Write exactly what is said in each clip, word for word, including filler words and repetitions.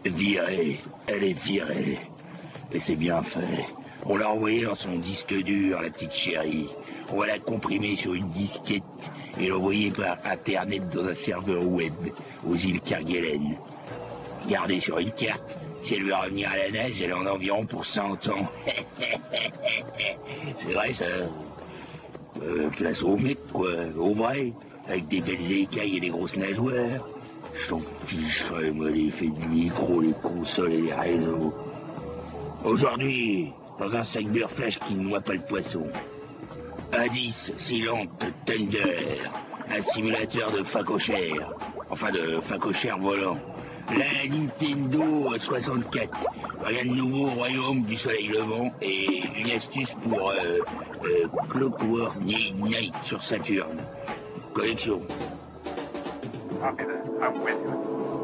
Virée, elle est virée. Et c'est bien fait. On l'a envoyée dans son disque dur, la petite chérie. On va la comprimer sur une disquette et l'envoyer par Internet dans un serveur web aux îles Kerguelen. Regardez sur une carte, si elle veut revenir à la neige, elle en a environ pour cent ans. C'est vrai ça. Euh, classe au mec, quoi, au vrai, avec des belles écailles et des grosses nageoires. Je t'en ficherais, moi, l'effet du micro, les consoles et les réseaux. Aujourd'hui, dans un sac beurre-flash qui ne noie pas le poisson. Addis Silent Thunder, un simulateur de facochère. Enfin, de facochère volant. La Nintendo soixante-quatre. Rien de nouveau au royaume du soleil levant et une astuce pour euh, euh, Clockwork Night sur Saturne. Collection. Okay, I'm with you.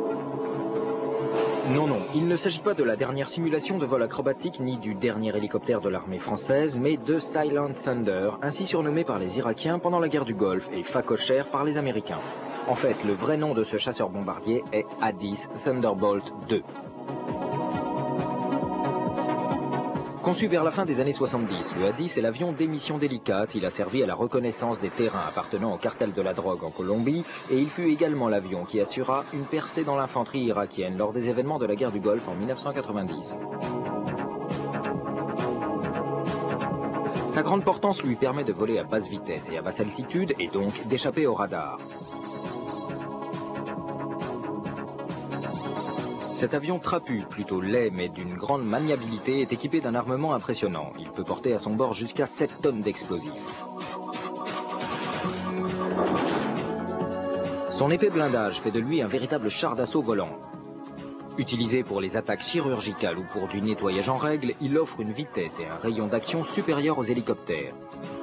Non, non, il ne s'agit pas de la dernière simulation de vol acrobatique ni du dernier hélicoptère de l'armée française, mais de Silent Thunder, ainsi surnommé par les Irakiens pendant la guerre du Golfe et Facochère par les Américains. En fait, le vrai nom de ce chasseur-bombardier est Addis Thunderbolt deux. Conçu vers la fin des années soixante-dix, le Addis est l'avion d'émission délicate. Il a servi à la reconnaissance des terrains appartenant au cartel de la drogue en Colombie et il fut également l'avion qui assura une percée dans l'infanterie irakienne lors des événements de la guerre du Golfe en mille neuf cent quatre-vingt-dix. Sa grande portance lui permet de voler à basse vitesse et à basse altitude et donc d'échapper au radar. Cet avion trapu, plutôt laid mais d'une grande maniabilité, est équipé d'un armement impressionnant. Il peut porter à son bord jusqu'à sept tonnes d'explosifs. Son épais blindage fait de lui un véritable char d'assaut volant. Utilisé pour les attaques chirurgicales ou pour du nettoyage en règle, il offre une vitesse et un rayon d'action supérieurs aux hélicoptères.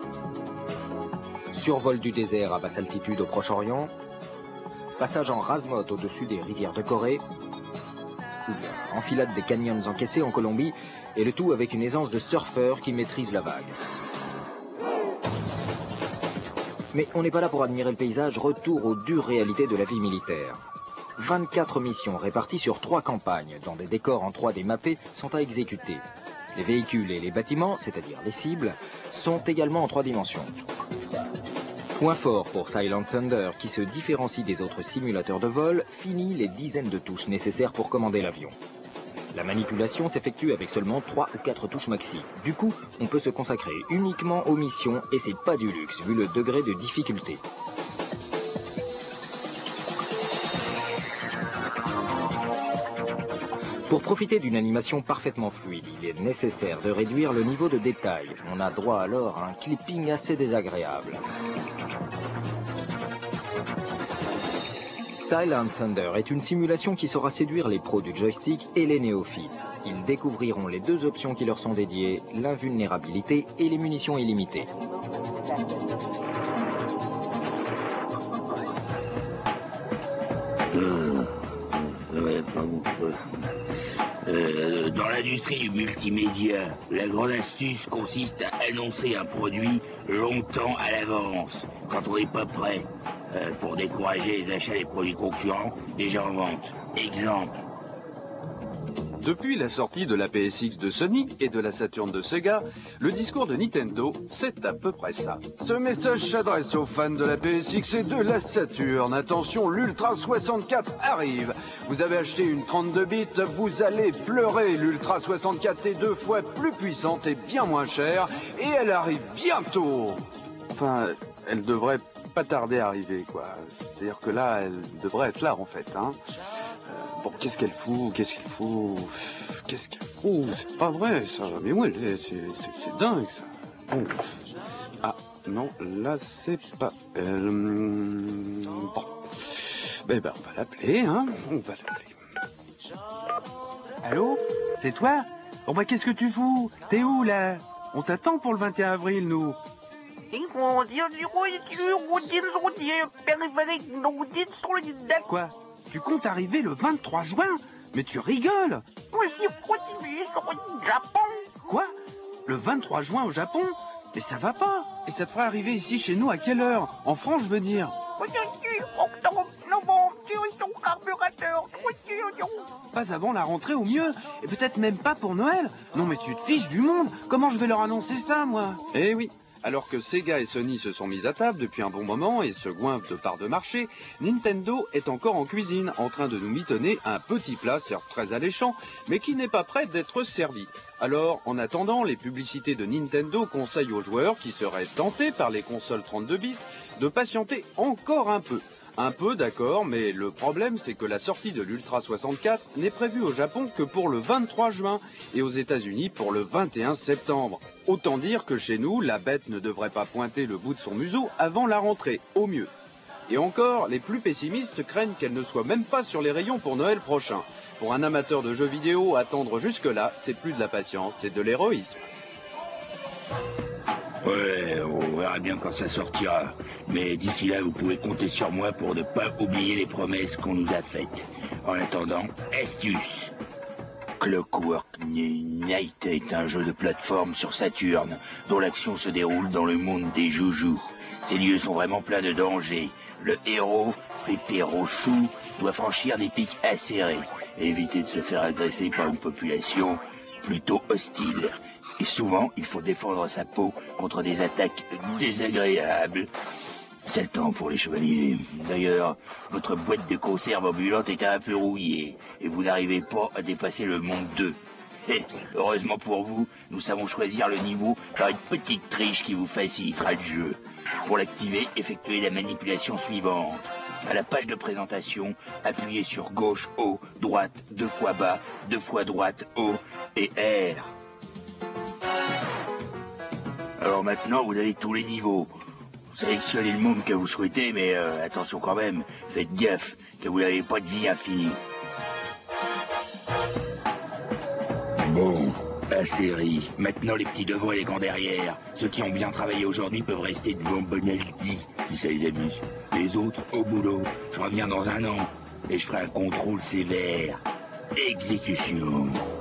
Survol du désert à basse altitude au Proche-Orient, passage en rase-motte au-dessus des rizières de Corée, ou bien enfilade des canyons encaissés en Colombie, et le tout avec une aisance de surfeur qui maîtrise la vague. Mais on n'est pas là pour admirer le paysage, retour aux dures réalités de la vie militaire. vingt-quatre missions réparties sur trois campagnes, dans des décors en trois D mappés, sont à exécuter. Les véhicules et les bâtiments, c'est-à-dire les cibles, sont également en trois dimensions. Point fort pour Silent Thunder, qui se différencie des autres simulateurs de vol, finit les dizaines de touches nécessaires pour commander l'avion. La manipulation s'effectue avec seulement trois ou quatre touches maxi. Du coup, on peut se consacrer uniquement aux missions et c'est pas du luxe, vu le degré de difficulté. Pour profiter d'une animation parfaitement fluide, il est nécessaire de réduire le niveau de détail. On a droit alors à un clipping assez désagréable. Silent Thunder est une simulation qui saura séduire les pros du joystick et les néophytes. Ils découvriront les deux options qui leur sont dédiées, l'invulnérabilité et les munitions illimitées. Euh, ouais, pas beaucoup. Euh, dans l'industrie du multimédia, la grande astuce consiste à annoncer un produit longtemps à l'avance, quand on n'est pas prêt, euh, pour décourager les achats des produits concurrents déjà en vente. Exemple. Depuis la sortie de la P S X de Sony et de la Saturn de Sega, le discours de Nintendo, c'est à peu près ça. Ce message s'adresse aux fans de la P S X et de la Saturn. Attention, l'Ultra soixante-quatre arrive. Vous avez acheté une trente-deux bits, vous allez pleurer. L'Ultra soixante-quatre est deux fois plus puissante et bien moins chère, et elle arrive bientôt. Enfin, elle devrait pas tarder à arriver, quoi. C'est-à-dire que là, elle devrait être là, en fait, hein. Bon, qu'est-ce qu'elle fout? Qu'est-ce qu'elle fout? Qu'est-ce qu'elle fout? C'est pas vrai, ça. Mais ouais, c'est dingue, ça. Bon. Ah, non, là, c'est pas elle. Bon. Ben, ben, on va l'appeler, hein. On va l'appeler. Allô? C'est toi? Bon, bah, qu'est-ce que tu fous? T'es où, là? On t'attend pour le vingt et un avril, nous. Quoi? Tu comptes arriver le vingt-trois juin? Mais tu rigoles! Quoi? Le vingt-trois juin au Japon? Mais ça va pas! Et ça te fera arriver ici chez nous à quelle heure? En France, je veux dire. carburateur. Pas avant la rentrée au mieux, et peut-être même pas pour Noël. Non mais tu te fiches du monde. Comment je vais leur annoncer ça, moi? Eh oui. Alors que Sega et Sony se sont mis à table depuis un bon moment et se goinfrent de parts de marché, Nintendo est encore en cuisine, en train de nous mitonner un petit plat certes très alléchant, mais qui n'est pas prêt d'être servi. Alors, en attendant, les publicités de Nintendo conseillent aux joueurs qui seraient tentés par les consoles trente-deux bits de patienter encore un peu. Un peu, d'accord, mais le problème, c'est que la sortie de l'Ultra soixante-quatre n'est prévue au Japon que pour le vingt-trois juin et aux États-Unis pour le vingt et un septembre. Autant dire que chez nous, la bête ne devrait pas pointer le bout de son museau avant la rentrée, au mieux. Et encore, les plus pessimistes craignent qu'elle ne soit même pas sur les rayons pour Noël prochain. Pour un amateur de jeux vidéo, attendre jusque-là, c'est plus de la patience, c'est de l'héroïsme. Ouais, on verra bien quand ça sortira. Mais d'ici là, vous pouvez compter sur moi pour ne pas oublier les promesses qu'on nous a faites. En attendant, astuce. Clockwork Knight est un jeu de plateforme sur Saturne, dont l'action se déroule dans le monde des joujoux. Ces lieux sont vraiment pleins de dangers. Le héros, Pépé Rochou, doit franchir des pics acérés et éviter de se faire agresser par une population plutôt hostile. Et souvent, il faut défendre sa peau contre des attaques désagréables. C'est le temps pour les chevaliers. D'ailleurs, votre boîte de conserve ambulante est un peu rouillée, et vous n'arrivez pas à dépasser le monde deux. Et, heureusement pour vous, nous savons choisir le niveau par une petite triche qui vous facilitera le jeu. Pour l'activer, effectuez la manipulation suivante. À la page de présentation, appuyez sur gauche, haut, droite, deux fois bas, deux fois droite, haut et R. Alors maintenant, vous avez tous les niveaux. Sélectionnez le monde que vous souhaitez, mais euh, attention quand même, faites gaffe, que vous n'avez pas de vie infinie. Bon, la série. Maintenant, les petits devant et les grands derrière. Ceux qui ont bien travaillé aujourd'hui peuvent rester devant Bonaldi, si ça les amuse. Les autres, au boulot. Je reviens dans un an, et je ferai un contrôle sévère. Exécution.